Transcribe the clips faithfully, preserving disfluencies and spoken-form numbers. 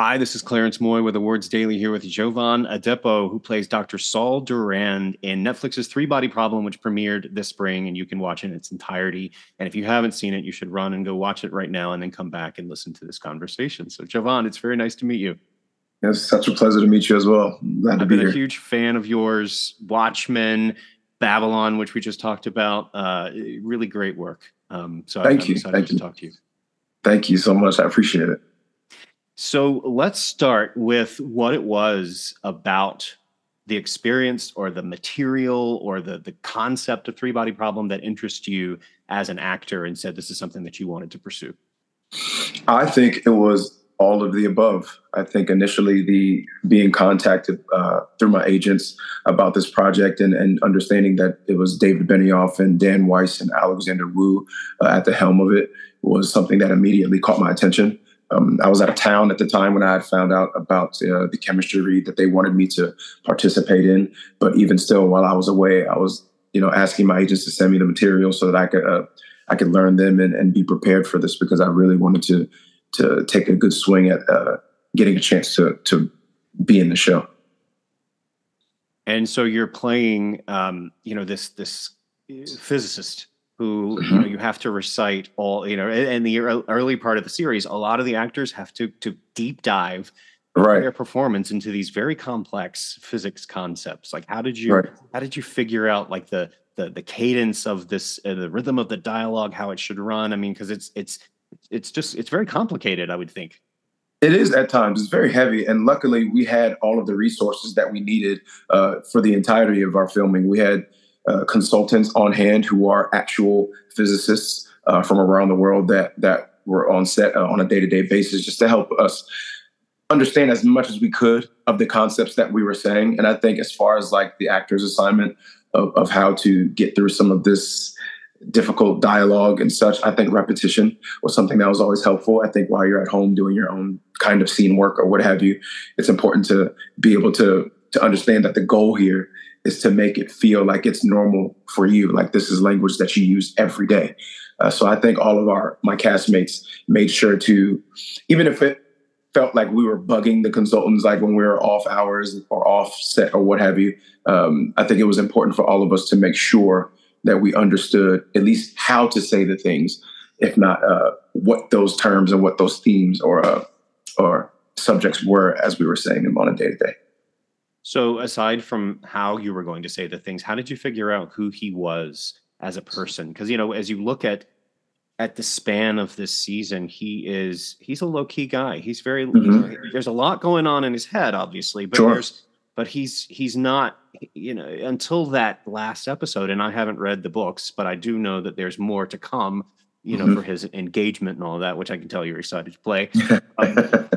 Hi, this is Clarence Moy with Awards Daily here with Jovan Adepo, who plays Doctor Saul Durand in Netflix's Three Body Problem, which premiered this spring, and you can watch it in its entirety. And if you haven't seen it, you should run and go watch it right now and then come back and listen to this conversation. So, Jovan, it's very nice to meet you. It's such a pleasure to meet you as well. Glad to I've be been here. a huge fan of yours. Watchmen, Babylon, which we just talked about. Uh, really great work. Um, so Thank I'm you. excited Thank to you. talk to you. Thank you so much. I appreciate it. So let's start with what it was about the experience or the material or the, the concept of Three Body Problem that interests you as an actor and said this is something that you wanted to pursue. I think it was all of the above. I think initially the being contacted uh, through my agents about this project and, and understanding that it was David Benioff and Dan Weiss and Alexander Wu uh, at the helm of it was something that immediately caught my attention. Um, I was out of town at the time when I had found out about uh, the chemistry read that they wanted me to participate in. But even still, while I was away, I was, you know, asking my agents to send me the material so that I could, uh, I could learn them and, and be prepared for this because I really wanted to, to take a good swing at uh, getting a chance to, to be in the show. And so you're playing, um, you know, this this physicist who, Mm-hmm. you know, you have to recite all, you know, in the early part of the series, a lot of the actors have to to deep dive Right. their performance into these very complex physics concepts. Like, how did you Right. how did you figure out like the the the cadence of this, uh, the rhythm of the dialogue, how it should run? I mean, because it's it's it's just it's very complicated, I would think. It is at times. It's very heavy. And luckily, we had all of the resources that we needed uh, for the entirety of our filming. We had uh, consultants on hand who are actual physicists uh, from around the world that that were on set uh, on a day-to-day basis just to help us understand as much as we could of the concepts that we were saying. And I think as far as like the actor's assignment of, of how to get through some of this difficult dialogue and such, I think repetition was something that was always helpful. I think while you're at home doing your own kind of scene work or what have you, it's important to be able to to understand that the goal here is to make it feel like it's normal for you, like this is language that you use every day. Uh, so I think all of our my castmates made sure to, even if it felt like we were bugging the consultants, like when we were off hours or off set or what have you, um, I think it was important for all of us to make sure that we understood at least how to say the things, if not uh, what those terms and what those themes or uh, or subjects were as we were saying them on a day-to-day. So aside from how you were going to say the things, how did you figure out who he was as a person? Because, you know, as you look at at the span of this season, he is he's a low-key guy. He's very Mm-hmm. you know, there's a lot going on in his head, obviously, but Sure. there's but he's he's not, you know, until that last episode, and I haven't read the books, but I do know that there's more to come, you know, Mm-hmm. for his engagement and all that, which I can tell you're excited to play. Um,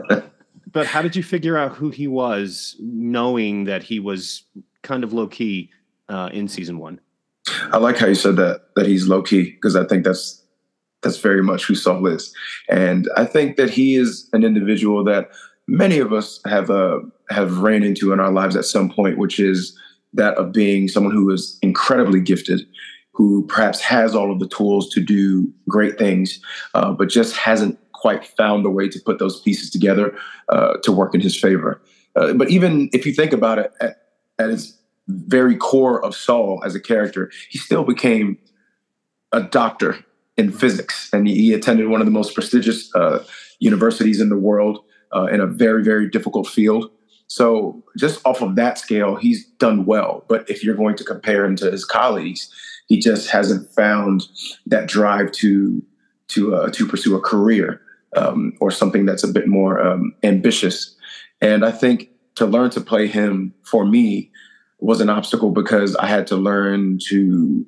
but how did you figure out who he was, knowing that he was kind of low key uh, in season one? I like how you said that, that he's low key, because I think that's that's very much who Saul is. And I think that he is an individual that many of us have uh, have ran into in our lives at some point, which is that of being someone who is incredibly gifted, who perhaps has all of the tools to do great things, uh, but just hasn't quite found a way to put those pieces together uh, to work in his favor. Uh, but even if you think about it, at, at its very core of Saul as a character, he still became a doctor in physics, and he attended one of the most prestigious uh, universities in the world uh, in a very, very difficult field. So just off of that scale, he's done well. But if you're going to compare him to his colleagues, he just hasn't found that drive to to uh, to pursue a career um, or something that's a bit more um, ambitious. And I think to learn to play him for me was an obstacle because I had to learn to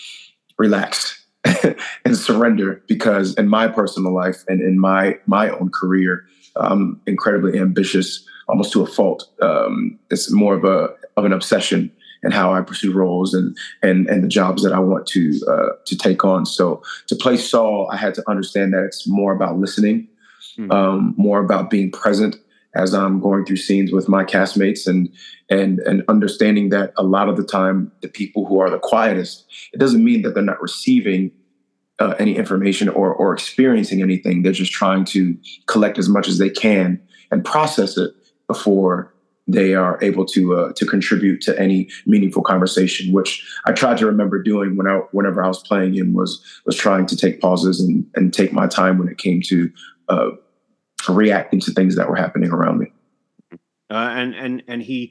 relax and surrender, because in my personal life and in my my own career, I'm incredibly ambitious, almost to a fault. Um, it's more of a of an obsession in how I pursue roles and and and the jobs that I want to uh, to take on. So to play Saul, I had to understand that it's more about listening, mm. um, more about being present as I'm going through scenes with my castmates, and and and understanding that a lot of the time, the people who are the quietest, it doesn't mean that they're not receiving uh, any information or or experiencing anything. They're just trying to collect as much as they can and process it before they are able to uh, to contribute to any meaningful conversation, which I tried to remember doing when I, whenever I was playing in was was trying to take pauses and, and take my time when it came to uh, reacting to things that were happening around me. Uh, and and and he,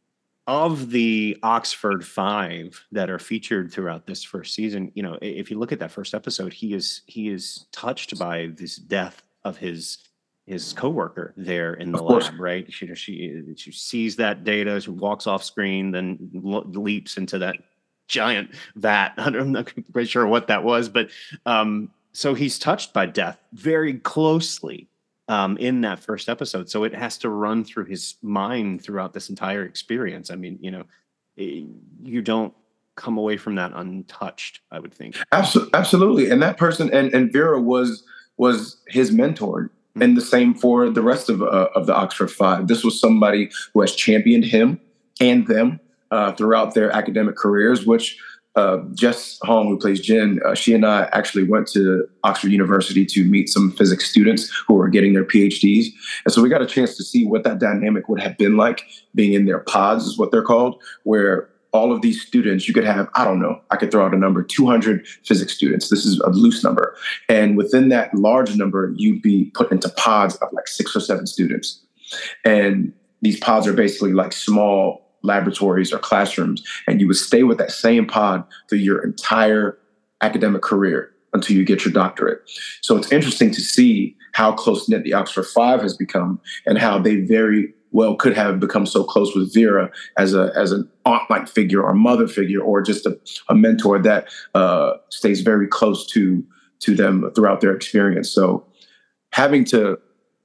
of the Oxford Five that are featured throughout this first season, you know, if you look at that first episode, he is he is touched by this death of his his coworker there in the lab, right? She, she she sees that data, she walks off screen, then lo- leaps into that giant vat. I'm not quite sure what that was, but um, so he's touched by death very closely um, in that first episode. So it has to run through his mind throughout this entire experience. I mean, you know, it, you don't come away from that untouched, I would think. Absolutely, absolutely. And that person, and, and Vera was was his mentor. And the same for the rest of uh, of the Oxford Five. This was somebody who has championed him and them uh, throughout their academic careers, which uh, Jess Hong, who plays Jen, uh, she and I actually went to Oxford University to meet some physics students who were getting their PhDs. And so we got a chance to see what that dynamic would have been like being in their pods, is what they're called, where all of these students, you could have, I don't know, I could throw out a number, two hundred physics students. This is a loose number. And within that large number, you'd be put into pods of like six or seven students. And these pods are basically like small laboratories or classrooms. And you would stay with that same pod through your entire academic career until you get your doctorate. So it's interesting to see how close-knit the Oxford Five has become and how they very well could have become so close with Vera as a as an aunt-like figure or mother figure or just a, a mentor that uh, stays very close to to them throughout their experience. So having to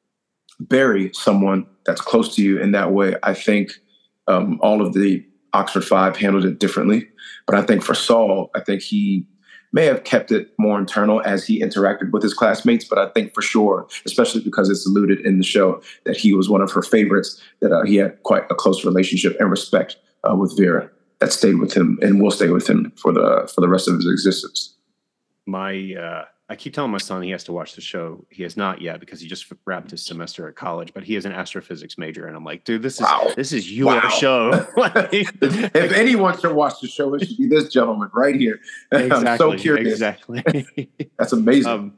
bury someone that's close to you in that way, I think um, all of the Oxford Five handled it differently. But I think for Saul, I think he may have kept it more internal as he interacted with his classmates. But I think for sure, especially because it's alluded in the show, that he was one of her favorites, that uh, he had quite a close relationship and respect uh, with Vera that stayed with him and will stay with him for the for the rest of his existence. My, uh, I keep telling my son he has to watch the show. He has not yet because he just wrapped his semester at college, but he is an astrophysics major. And I'm like, dude, this is, wow. this is your wow. show. If anyone should watch the show, it should be this gentleman right here. Exactly, I'm so curious. Exactly. That's amazing. Um,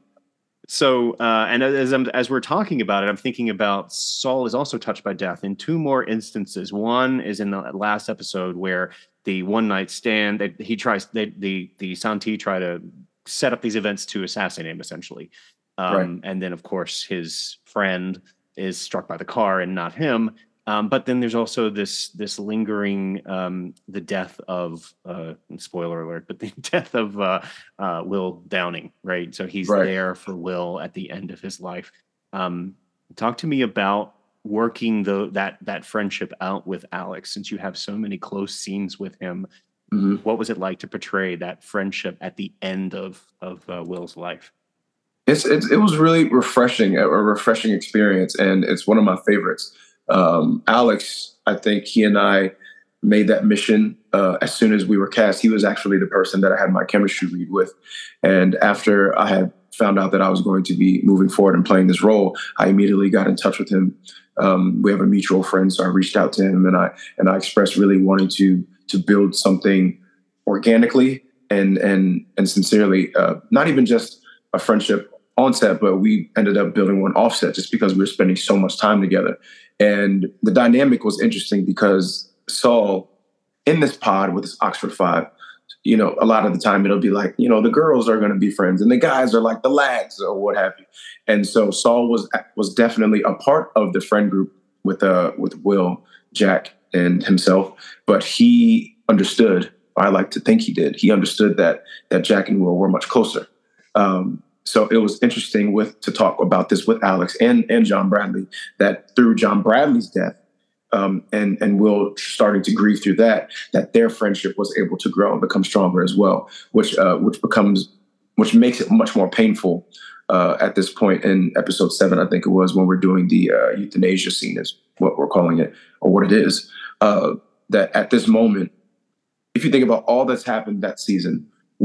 so, uh, and as I'm, as we're talking about it, I'm thinking about Saul is also touched by death in two more instances. One is in the last episode where the one night stand, they, he tries, they, the, the Santi try to set up these events to assassinate him, essentially. Um, right. And then, of course, his friend is struck by the car and not him. Um, but then there's also this this lingering, um, the death of, uh, spoiler alert, but the death of uh, uh, Will Downing, right? So he's right. there for Will at the end of his life. Um, talk to me about working the, that that friendship out with Alex, since you have so many close scenes with him. Mm-hmm. What was it like to portray that friendship at the end of of uh, Will's life? It's, it's it was really refreshing, a refreshing experience, and it's one of my favorites. Um, Alex, I think he and I made that mission uh, as soon as we were cast. He was actually the person that I had my chemistry read with, and after I had found out that I was going to be moving forward and playing this role, I immediately got in touch with him. Um, we have a mutual friend, so I reached out to him and I and I expressed really wanting to. to build something organically and and and sincerely, uh, not even just a friendship on set, but we ended up building one offset just because we were spending so much time together. And the dynamic was interesting because Saul, in this pod with this Oxford Five, you know, a lot of the time it'll be like, you know, the girls are going to be friends and the guys are like the lads or what have you. And so Saul was was definitely a part of the friend group with uh with Will, Jack, and himself, but he understood, I like to think he did, he understood that that Jack and Will were much closer. Um, so it was interesting with to talk about this with Alex and, and John Bradley, that through John Bradley's death um, and, and Will starting to grieve through that, that their friendship was able to grow and become stronger as well, which uh, which becomes, which makes it much more painful uh, at this point in episode seven, I think it was, when we're doing the uh, euthanasia scene is what we're calling it, or what it is. Uh, that at this moment, if you think about all that's happened that season with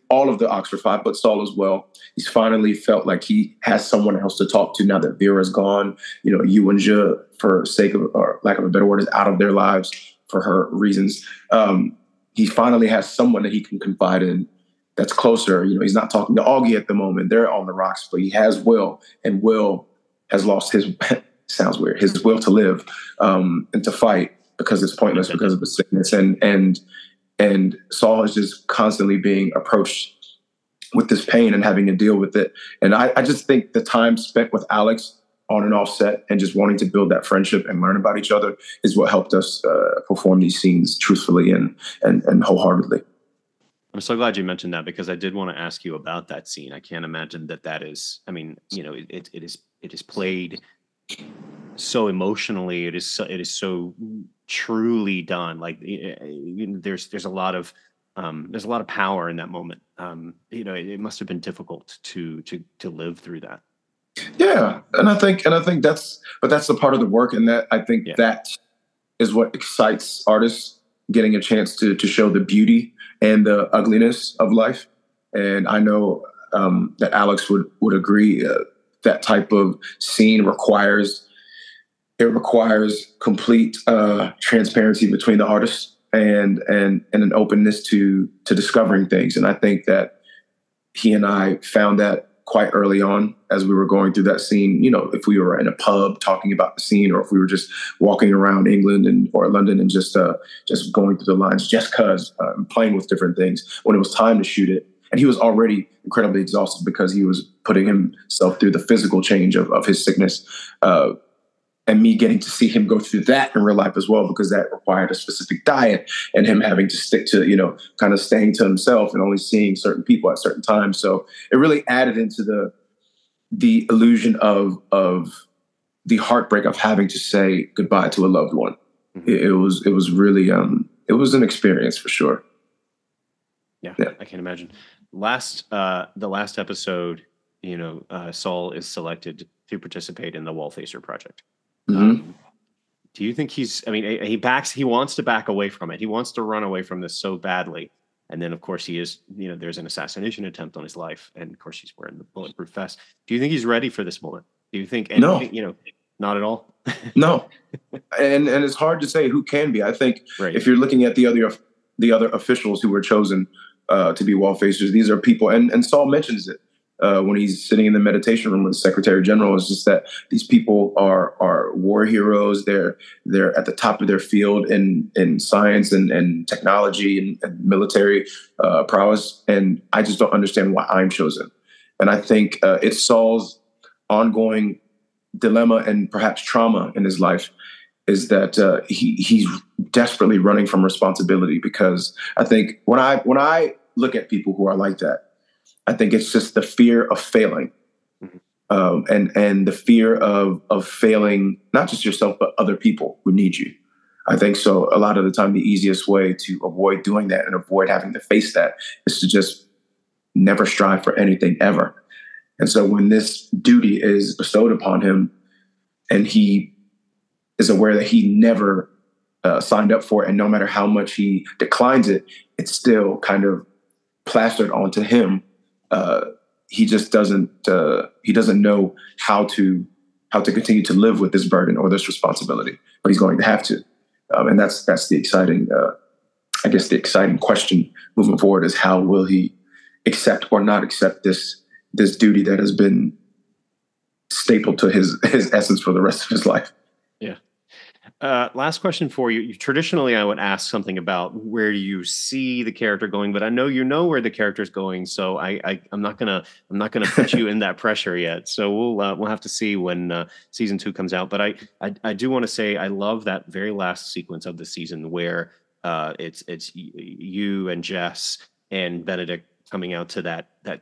all of the Oxford Five, but Saul as well. He's finally felt like he has someone else to talk to now that Vera's gone. You know, Yu Je, for sake of, or lack of a better word, is out of their lives for her reasons. Um, he finally has someone that he can confide in that's closer. You know, he's not talking to Augie at the moment. They're on the rocks, but he has Will, and Will has lost his, sounds weird, his will to live um, and to fight because it's pointless because of the sickness. And, and, and Saul is just constantly being approached with this pain and having to deal with it. And I, I just think the time spent with Alex on and off set and just wanting to build that friendship and learn about each other is what helped us uh, perform these scenes truthfully and, and, and wholeheartedly. I'm so glad you mentioned that, because I did want to ask you about that scene. I can't imagine that that is, I mean, you know, it, it, it is, it is played so emotionally. It is so, it is so truly done. Like you know, there's, there's a lot of, um, there's a lot of power in that moment. Um, you know, it, it must've been difficult to, to, to live through that. Yeah. And I think, and I think that's, but that's the part of the work. And that, I think yeah. that is what excites artists, getting a chance to, to show the beauty and the ugliness of life. And I know um, that Alex would, would agree uh, that type of scene requires, it requires complete uh, transparency between the artists and, and, and an openness to, to discovering things. And I think that he and I found that quite early on as we were going through that scene. You know, if we were in a pub talking about the scene, or if we were just walking around England and or London and just uh, just going through the lines just because, uh, playing with different things. When it was time to shoot it, and he was already incredibly exhausted because he was putting himself through the physical change of, of his sickness. Uh, and me getting to see him go through that in real life as well, because that required a specific diet and him having to stick to, you know, kind of staying to himself and only seeing certain people at certain times. So it really added into the, the illusion of, of the heartbreak of having to say goodbye to a loved one. Mm-hmm. It, it was, it was really, um, it was an experience for sure. Yeah, yeah. I can imagine. Last, uh, the last episode, you know, uh, Saul is selected to participate in the Wallfacer project. Mm-hmm. Um, do you think he's, I mean, he backs, he wants to back away from it. He wants to run away from this so badly. And then of course he is, you know, there's an assassination attempt on his life. And of course he's wearing the bulletproof vest. Do you think he's ready for this moment? Do you think, and no, you know, not at all? No. And, and it's hard to say who can be. I think right. if you're looking at the other, the other officials who were chosen uh, to be Wallfacers, these are people, and, and Saul mentions it. Uh, when he's sitting in the meditation room with the Secretary General, is just that these people are are war heroes. They're they're at the top of their field in in science and, and technology and, and military uh, prowess. And I just don't understand why I'm chosen. And I think uh, it's Saul's ongoing dilemma and perhaps trauma in his life is that uh, he he's desperately running from responsibility. Because I think when I when I look at people who are like that, I think it's just the fear of failing, mm-hmm. um, and and the fear of of failing not just yourself but other people who need you. I think so. A lot of the time, the easiest way to avoid doing that and avoid having to face that is to just never strive for anything ever. And so, when this duty is bestowed upon him, and he is aware that he never uh, signed up for it, and no matter how much he declines it, it's still kind of plastered onto him. Uh, he just doesn't. Uh, he doesn't know how to how to continue to live with this burden or this responsibility, but he's going to have to. Um, and that's that's the exciting. Uh, I guess the exciting question moving forward is how will he accept or not accept this this duty that has been stapled to his his essence for the rest of his life. Yeah. Uh, last question for you. Traditionally, I would ask something about where do you see the character going, but I know you know where the character is going, so I, I I'm not gonna I'm not gonna put you in that pressure yet. So we'll uh, we'll have to see when uh, season two comes out. But I I, I do want to say I love that very last sequence of the season where uh, it's it's you and Jess and Benedict coming out to that that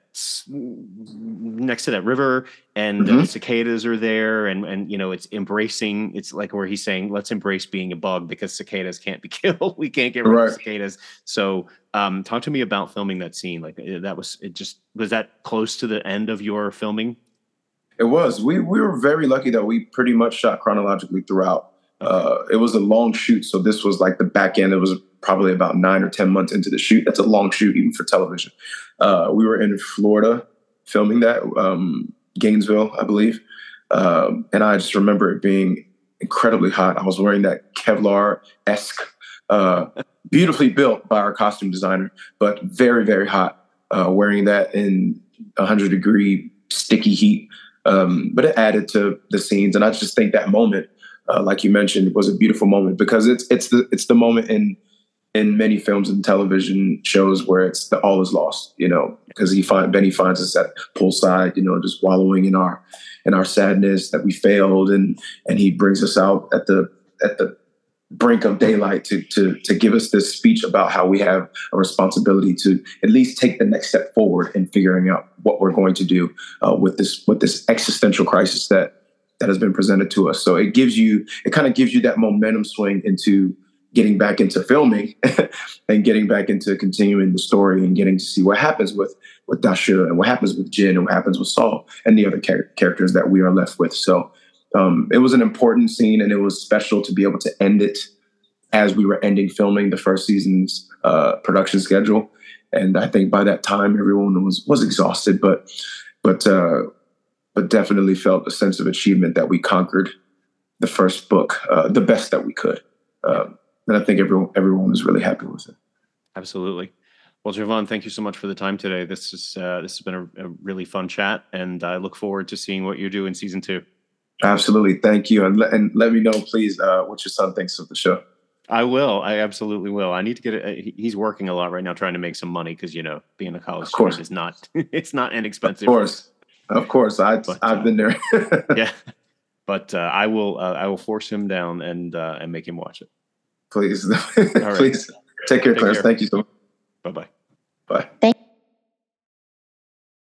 next to that river, and mm-hmm. the cicadas are there, and and you know it's embracing. It's like where he's saying, "Let's embrace being a bug because cicadas can't be killed. We can't get rid right. of cicadas." So, um, talk to me about filming that scene. Like that was it. Just was that close to the end of your filming? It was. We we were very lucky that we pretty much shot chronologically throughout. Uh, it was a long shoot, so this was like the back end. It was probably about nine or ten months into the shoot. That's a long shoot, even for television. Uh, we were in Florida filming that, um, Gainesville, I believe, um, and I just remember it being incredibly hot. I was wearing that Kevlar-esque, uh, beautifully built by our costume designer, but very, very hot. Uh, wearing that in one hundred degree sticky heat, um, but it added to the scenes, and I just think that moment. Uh, like you mentioned, was a beautiful moment because it's it's the it's the moment in in many films and television shows where it's the all is lost, you know, because he find Benny finds us at poolside, you know, just wallowing in our in our sadness that we failed, and and he brings us out at the at the brink of daylight to to to give us this speech about how we have a responsibility to at least take the next step forward in figuring out what we're going to do uh, with this with this existential crisis that. that has been presented to us. So it gives you, it kind of gives you that momentum swing into getting back into filming and getting back into continuing the story and getting to see what happens with, with Dasha and what happens with Jin and what happens with Saul and the other char- characters that we are left with. So um, it was an important scene, and it was special to be able to end it as we were ending filming the first season's uh, production schedule. And I think by that time, everyone was, was exhausted, but, but, uh, but definitely felt a sense of achievement that we conquered the first book, uh, the best that we could. Um, and I think everyone, everyone was really happy with it. Absolutely. Well, Jovan, thank you so much for the time today. This is uh, this has been a, a really fun chat, and I look forward to seeing what you do in season two. Absolutely. Thank you. And, le- and let me know, please, uh, what your son thinks of the show. I will. I absolutely will. I need to get it. He's working a lot right now trying to make some money because, you know, being a college student is not, it's not inexpensive. Of course. Of course, I, but, I've uh, been there. Yeah, but uh, I will. Uh, I will force him down and uh, and make him watch it. Please, right. please take care, Clarence. Thank you so much. Bye bye. Bye. Thank